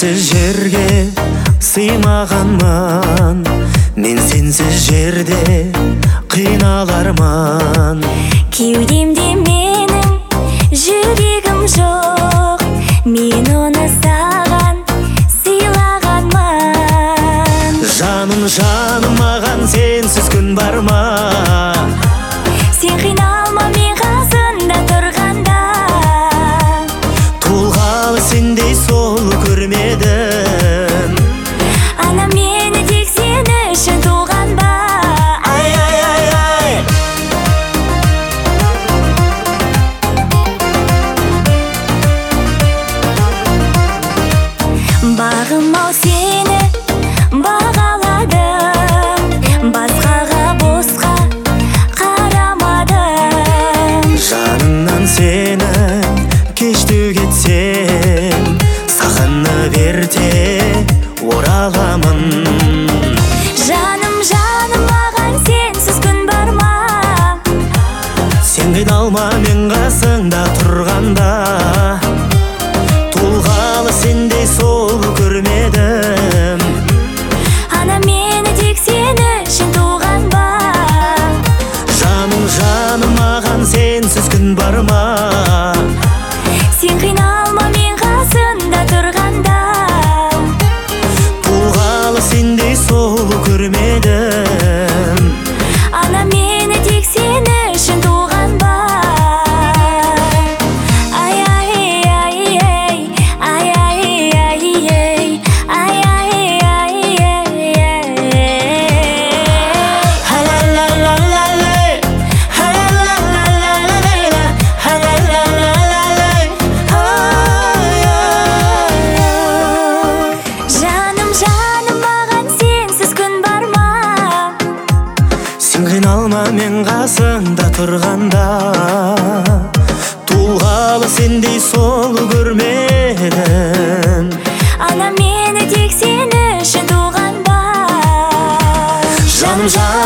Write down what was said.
сенсіз жерге сыймағанмын, мен сенсіз жерде қиналармын. Кеудемде менің жүрегім жоқ, мен оны саған сыйлағанмын. Жаным, жаным, маған сенсіз күн бар ма? Сен қиналма мен қасында тұрғанда, Толғалы сендей сол көрмедім. ана мені тек сен үшін туған ба? Ай, ай, ай, ай. Бағым-ау сені бағаладым, басқаға босқа қарамадым. Жанымнан сені кешті кетсем, сағынып ерте ораламын. Жаным, жаным, маған сенсіз күн бар ма? Сен қиналма мен қасыңда тұрғанда, толғалы сендей сол көрмедім. Ана мені тек сен үшін туған ба? Жаным, жаным, маған сенсіз күн бар ма? Сен қиналма мен қасында тұрғанда, Толғалы сендей сол көрмедім. ана мені тек сен үшін туған ба? Ай, ай, ай, ай, ай, ай, ай, ай, ай, ай, ай, ай. Ха-ла-ла-ла-ла-лай, ха-ла-ла-ла-ла-лай, ха-ла-ла-ла-ла-лай. Жаным, жаным, маған сенсіз күн бар ма? Сен қиналма мен қасыңда тұрғанда, толғалы сендей сол көрмедім. Ана мені тек сен үшін туған ба? Жаным, жаным,